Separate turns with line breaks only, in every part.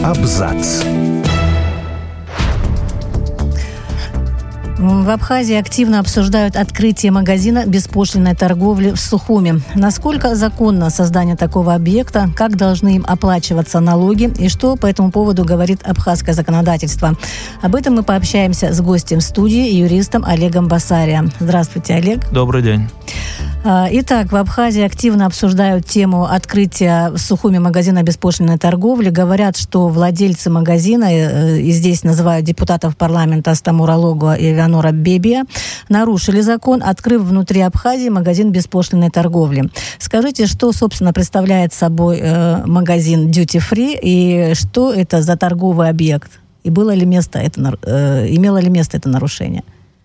Абзац.
В Абхазии активно обсуждают открытие магазина беспошлинной торговли в Сухуми. Насколько законно создание такого объекта, как должны им оплачиваться налоги и что по этому поводу говорит абхазское законодательство. Об этом мы пообщаемся с гостем студии, юристом Олегом Басария. Здравствуйте, Олег.
Добрый день.
Итак, в Абхазии активно обсуждают тему открытия в Сухуми магазина беспошлинной торговли. Говорят, что владельцы магазина, и здесь называют депутатов парламента Астамура Логуа и Элеонора Бебия, нарушили закон, открыв внутри Абхазии магазин беспошлинной торговли. Скажите, что, собственно, представляет собой магазин Duty Free и что это за торговый объект? И имело ли место это нарушение?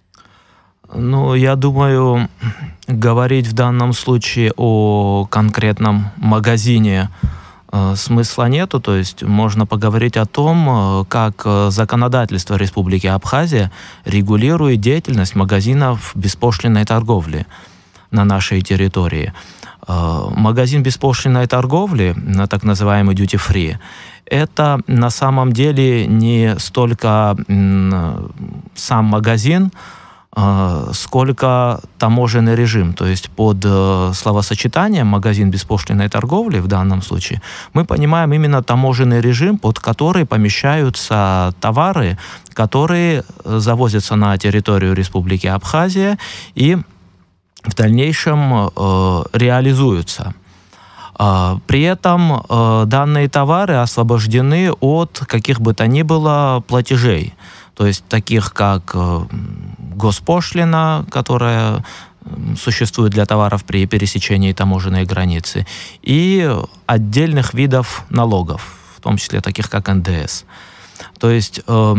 Я думаю, говорить в данном случае о конкретном магазине смысла нету. То есть можно поговорить о том, как законодательство Республики Абхазия регулирует деятельность магазинов беспошлинной торговли на нашей территории. Магазин беспошлинной торговли, так называемый Duty Free, это на самом деле не столько сам магазин, сколько таможенный режим. То есть под словосочетанием магазин беспошлинной торговли в данном случае мы понимаем именно таможенный режим, под который помещаются товары, которые завозятся на территорию Республики Абхазия и в дальнейшем реализуются. При этом данные товары освобождены от каких бы то ни было платежей. То есть таких как госпошлина, которая существует для товаров при пересечении таможенной границы, и отдельных видов налогов, в том числе таких как НДС. То есть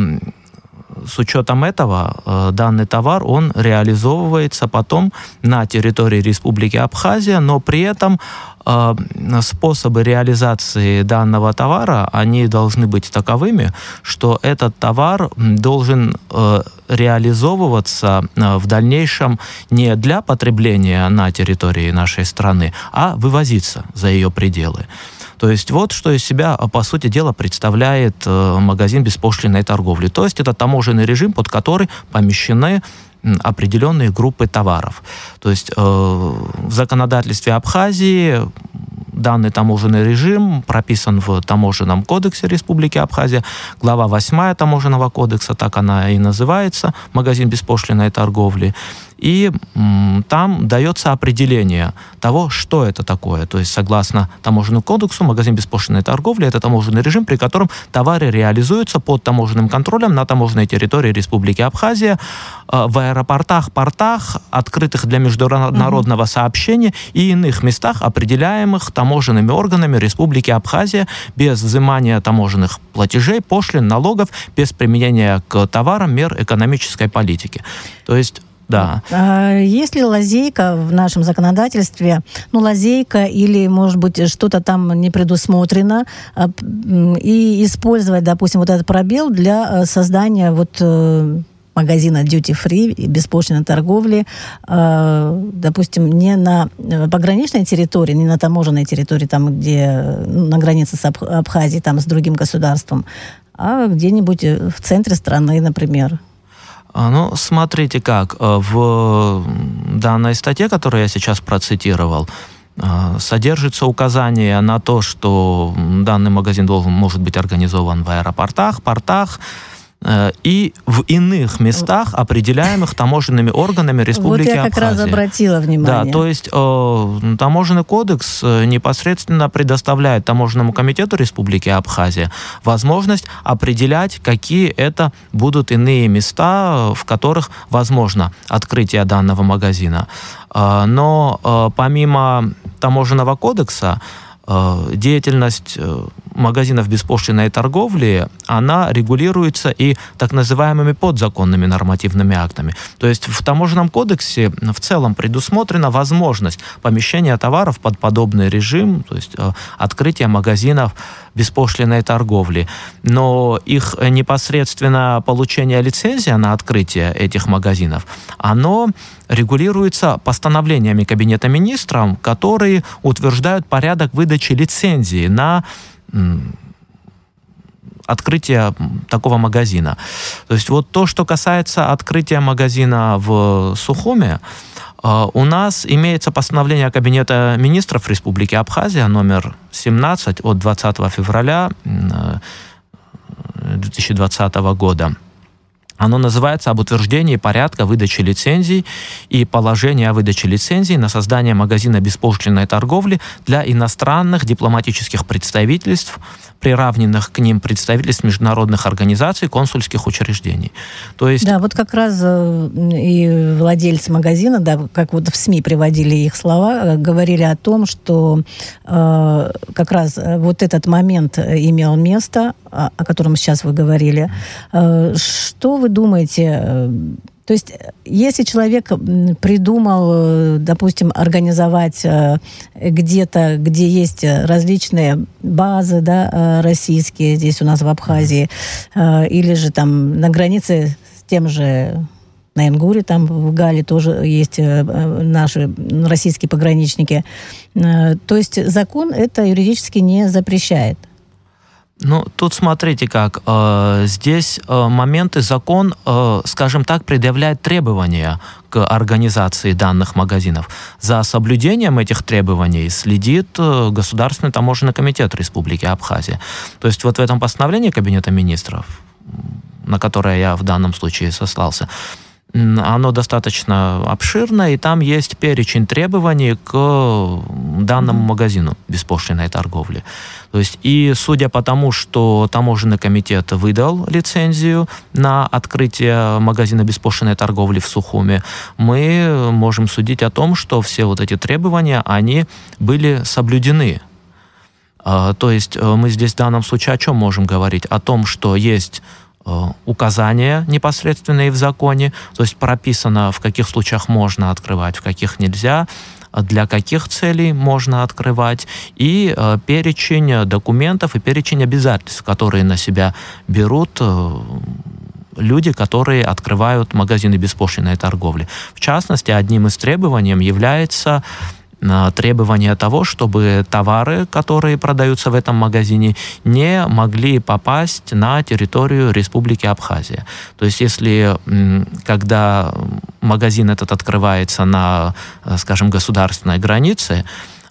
с учетом этого данный товар, он реализовывается потом на территории Республики Абхазия, но при этом способы реализации данного товара, они должны быть таковыми, что этот товар должен реализовываться в дальнейшем не для потребления на территории нашей страны, а вывозиться за ее пределы. То есть вот что из себя, по сути дела, представляет магазин беспошлинной торговли. То есть это таможенный режим, под который помещены определенные группы товаров. То есть в законодательстве Абхазии данный таможенный режим прописан в Таможенном кодексе Республики Абхазия. Глава 8 Таможенного кодекса, так она и называется, магазин беспошлинной торговли. И там дается определение того, что это такое. То есть, согласно Таможенному кодексу, магазин беспошлинной торговли – это таможенный режим, при котором товары реализуются под таможенным контролем на таможенной территории Республики Абхазия, в аэропортах, портах, открытых для международного сообщения и иных местах, определяемых таможенными органами Республики Абхазия, без взимания таможенных платежей, пошлин, налогов, без применения к товарам мер экономической политики. То есть да.
Есть ли лазейка в нашем законодательстве, лазейка или, может быть, что-то там не предусмотрено, и использовать, допустим, вот этот пробел для создания магазина Duty Free и беспошлинной торговли, допустим, не на пограничной территории, не на таможенной территории, там, где на границе с Абхазией, там, с другим государством, а где-нибудь в центре страны, например?
Смотрите как. В данной статье, которую я сейчас процитировал, содержится указание на то, что данный магазин может быть организован в аэропортах, портах, и в иных местах, определяемых таможенными органами Республики Абхазия.
Вот я как раз обратила внимание.
Да, то есть Таможенный кодекс непосредственно предоставляет Таможенному комитету Республики Абхазия возможность определять, какие это будут иные места, в которых возможно открытие данного магазина. Но помимо Таможенного кодекса, деятельность магазинов беспошлинной торговли, она регулируется и так называемыми подзаконными нормативными актами. То есть в Таможенном кодексе в целом предусмотрена возможность помещения товаров под подобный режим, то есть открытие магазинов беспошлинной торговли. Но их непосредственно получение лицензии на открытие этих магазинов, оно регулируется постановлениями Кабинета министров, которые утверждают порядок выдачи лицензии на открытия такого магазина. То есть вот то, что касается открытия магазина в Сухуми, у нас имеется постановление Кабинета министров Республики Абхазия номер 17 от 20 февраля 2020 года. Оно называется «Об утверждении порядка выдачи лицензий и положения о выдаче лицензий на создание магазина беспошлинной торговли для иностранных дипломатических представительств, приравненных к ним представительств международных организаций, консульских учреждений». То есть...
Да, вот как раз и владельцы магазина, да, как вот в СМИ приводили их слова, говорили о том, что как раз вот этот момент имел место, о котором сейчас вы говорили. Что вы думаете? То есть, если человек придумал, допустим, организовать где-то, где есть различные базы, да, российские, здесь у нас в Абхазии, или же там на границе с тем же на Ингуре, там в Гале тоже есть наши российские пограничники. То есть закон это юридически не запрещает.
Ну, тут смотрите как. Здесь момент и закон, скажем так, предъявляет требования к организации данных магазинов. За соблюдением этих требований следит Государственный таможенный комитет Республики Абхазия. То есть вот в этом постановлении Кабинета министров, на которое я в данном случае сослался, оно достаточно обширное, и там есть перечень требований к данному магазину беспошлинной торговли. То есть, и судя по тому, что таможенный комитет выдал лицензию на открытие магазина беспошлинной торговли в Сухуми, мы можем судить о том, что все вот эти требования, они были соблюдены. То есть, мы здесь в данном случае о чем можем говорить? О том, что есть указания непосредственные в законе, то есть прописано, в каких случаях можно открывать, в каких нельзя, для каких целей можно открывать, и перечень документов и перечень обязательств, которые на себя берут люди, которые открывают магазины беспошлинной торговли. В частности, одним из требований является требование того, чтобы товары, которые продаются в этом магазине, не могли попасть на территорию Республики Абхазия. То есть, если, когда магазин этот открывается на, скажем, государственной границе,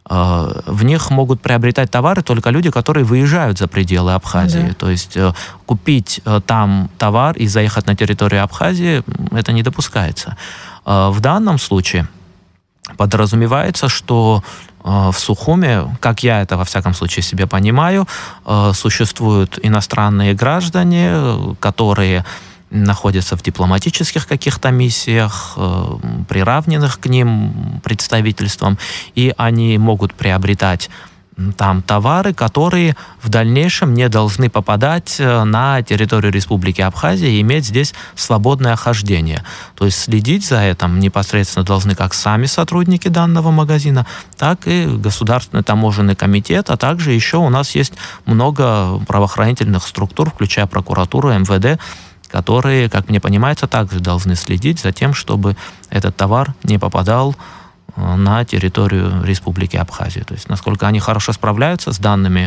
в них могут приобретать товары только люди, которые выезжают за пределы Абхазии. Да. То есть купить там товар и заехать на территорию Абхазии, это не допускается. В данном случае подразумевается, что в Сухуми, как я это во всяком случае себе понимаю, существуют иностранные граждане, которые находятся в дипломатических каких-то миссиях, приравненных к ним представительствам, и они могут приобретать там товары, которые в дальнейшем не должны попадать на территорию Республики Абхазия и иметь здесь свободное хождение. То есть следить за этим непосредственно должны как сами сотрудники данного магазина, так и Государственный таможенный комитет, а также еще у нас есть много правоохранительных структур, включая прокуратуру, МВД, которые, как мне понимается, также должны следить за тем, чтобы этот товар не попадал на территорию Республики Абхазия. То есть, насколько они хорошо справляются с данными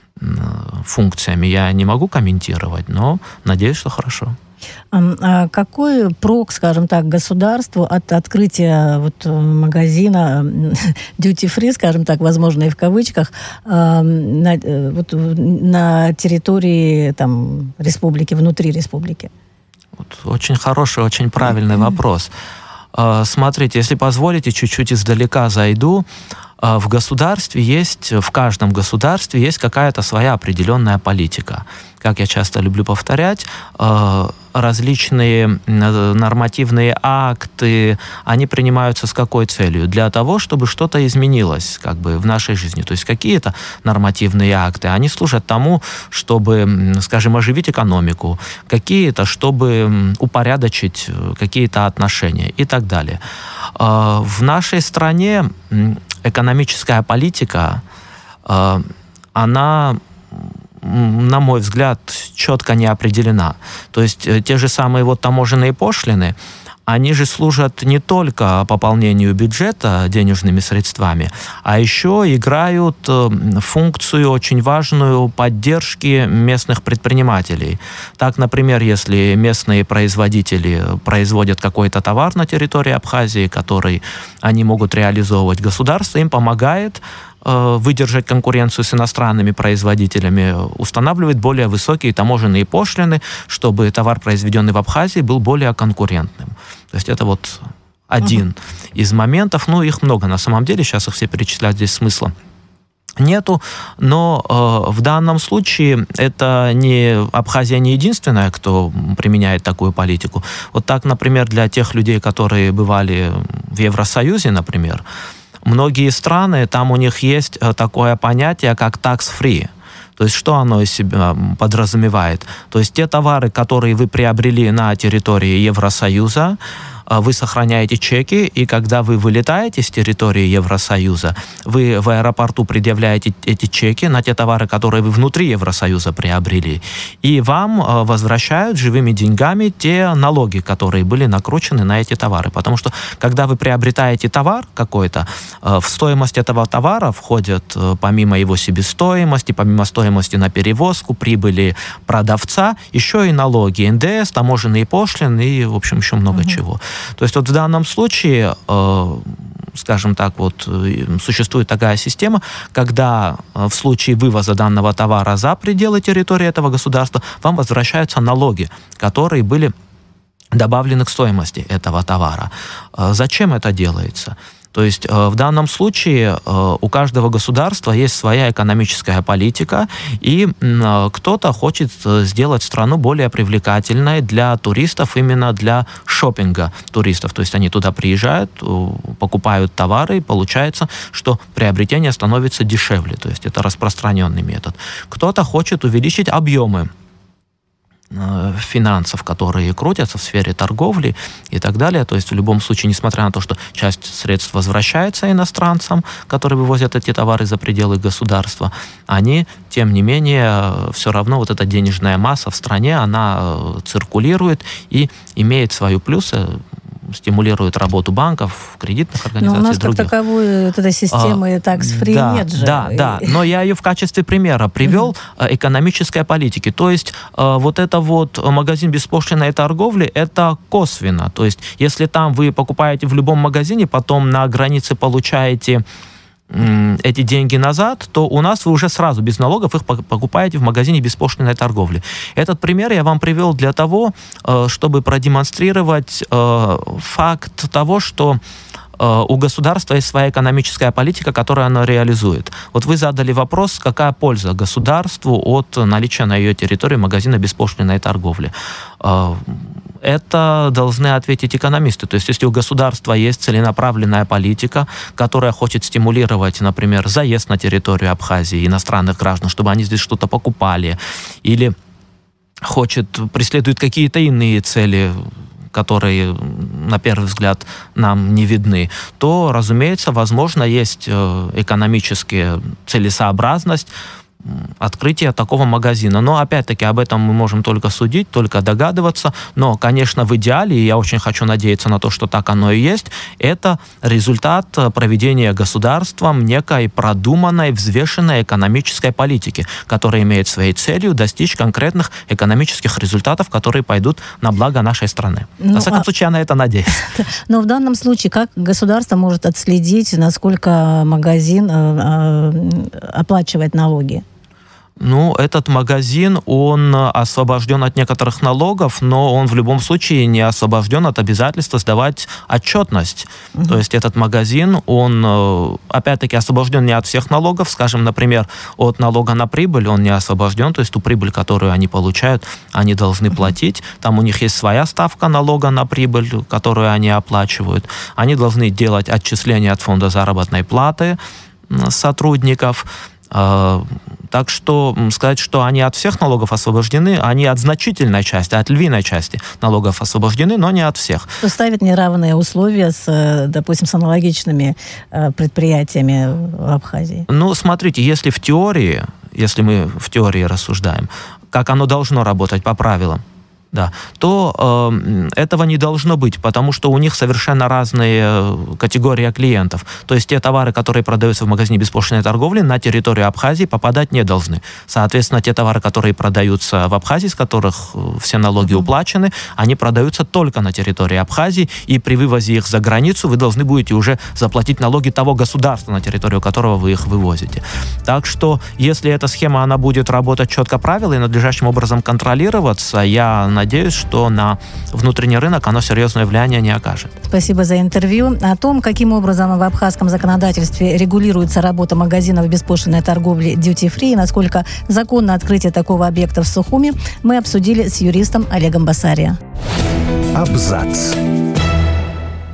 функциями, я не могу комментировать, но надеюсь, что хорошо.
А какой прок, скажем так, государству от открытия вот магазина duty-free, скажем так, возможно, и в кавычках, на территории там, республики, внутри республики?
Вот, очень хороший, очень правильный вопрос. Смотрите, если позволите, чуть-чуть издалека зайду. В государстве есть, в каждом государстве есть какая-то своя определенная политика. Как я часто люблю повторять, различные нормативные акты, они принимаются с какой целью? Для того, чтобы что-то изменилось как бы в нашей жизни. То есть какие-то нормативные акты, они служат тому, чтобы, скажем, оживить экономику, какие-то, чтобы упорядочить какие-то отношения и так далее. В нашей стране экономическая политика, она, на мой взгляд, четко не определена. То есть те же самые вот таможенные пошлины, они же служат не только пополнению бюджета денежными средствами, а еще играют функцию очень важную поддержки местных предпринимателей. Так, например, если местные производители производят какой-то товар на территории Абхазии, который они могут реализовывать, государство им помогает выдержать конкуренцию с иностранными производителями, устанавливает более высокие таможенные пошлины, чтобы товар, произведенный в Абхазии, был более конкурентным. То есть это вот один из моментов. Ну, их много на самом деле, сейчас их все перечислять здесь смысла нету, но в данном случае это не Абхазия не единственная, кто применяет такую политику. Вот так, например, для тех людей, которые бывали в Евросоюзе, например, многие страны, там у них есть такое понятие, как tax-free. То есть что оно из себя подразумевает? То есть те товары, которые вы приобрели на территории Евросоюза, вы сохраняете чеки, и когда вы вылетаете с территории Евросоюза, вы в аэропорту предъявляете эти чеки на те товары, которые вы внутри Евросоюза приобрели, и вам возвращают живыми деньгами те налоги, которые были накручены на эти товары. Потому что, когда вы приобретаете товар какой-то, в стоимость этого товара входят, помимо его себестоимости, помимо стоимости на перевозку, прибыли продавца, еще и налоги, НДС, таможенные пошлины и, в общем, еще много чего. То есть вот в данном случае, скажем так, вот существует такая система, когда в случае вывоза данного товара за пределы территории этого государства вам возвращаются налоги, которые были добавлены к стоимости этого товара. Зачем это делается? То есть в данном случае у каждого государства есть своя экономическая политика, и кто-то хочет сделать страну более привлекательной для туристов, именно для шопинга туристов. То есть они туда приезжают, покупают товары, и получается, что приобретение становится дешевле. То есть это распространенный метод. Кто-то хочет увеличить объемы финансов, которые крутятся в сфере торговли и так далее. То есть в любом случае, несмотря на то, что часть средств возвращается иностранцам, которые вывозят эти товары за пределы государства, они, тем не менее, все равно вот эта денежная масса в стране, она циркулирует и имеет свои плюсы, стимулирует работу банков, кредитных организаций.
Но у нас
других.
как таковой вот этой системы tax-free нет же.
Да, но я ее в качестве примера привел экономической политики. То есть вот это вот магазин беспошлинной торговли, это косвенно. То есть если там вы покупаете в любом магазине, потом на границе получаете эти деньги назад, то у нас вы уже сразу без налогов их покупаете в магазине беспошлинной торговли. Этот пример я вам привел для того, чтобы продемонстрировать факт того, что у государства есть своя экономическая политика, которую оно реализует. Вот вы задали вопрос, какая польза государству от наличия на ее территории магазина беспошлинной торговли. Это должны ответить экономисты. То есть, если у государства есть целенаправленная политика, которая хочет стимулировать, например, заезд на территорию Абхазии иностранных граждан, чтобы они здесь что-то покупали, или преследует какие-то иные цели, которые, на первый взгляд, нам не видны, то, разумеется, возможно, есть экономическая целесообразность открытия такого магазина. Но, опять-таки, об этом мы можем только судить, только догадываться. Но, конечно, в идеале, и я очень хочу надеяться на то, что так оно и есть, это результат проведения государством некой продуманной, взвешенной экономической политики, которая имеет своей целью достичь конкретных экономических результатов, которые пойдут на благо нашей страны. Во всяком случае, я на это надеюсь.
Но в данном случае, как государство может отследить, насколько магазин оплачивает налоги?
Ну, этот магазин, он освобожден от некоторых налогов, но он в любом случае не освобожден от обязательства сдавать отчетность. То есть этот магазин, он, опять-таки, освобожден не от всех налогов, скажем, например, от налога на прибыль он не освобожден, то есть ту прибыль, которую они получают, они должны платить. Там у них есть своя ставка налога на прибыль, которую они оплачивают. Они должны делать отчисления от фонда заработной платы сотрудников. Так что сказать, что они от всех налогов освобождены, они от значительной части, от львиной части налогов освобождены, но не от всех.
Что ставит неравные условия с, допустим, с аналогичными предприятиями в Абхазии?
Ну, смотрите, если мы в теории рассуждаем, как оно должно работать по правилам, да, то этого не должно быть, потому что у них совершенно разные категории клиентов. То есть те товары, которые продаются в магазине беспошлиной торговли, на территорию Абхазии попадать не должны. Соответственно, те товары, которые продаются в Абхазии, с которых все налоги уплачены, они продаются только на территории Абхазии, и при вывозе их за границу вы должны будете уже заплатить налоги того государства, на территорию которого вы их вывозите. Так что, если эта схема, она будет работать четко, правила и надлежащим образом контролироваться, я надеюсь, что на внутренний рынок оно серьезное влияние не окажет.
Спасибо за интервью. О том, каким образом в абхазском законодательстве регулируется работа магазинов беспошлиной торговли duty-free и насколько законно открытие такого объекта в Сухуми, мы обсудили с юристом Олегом Басария.
Абзац.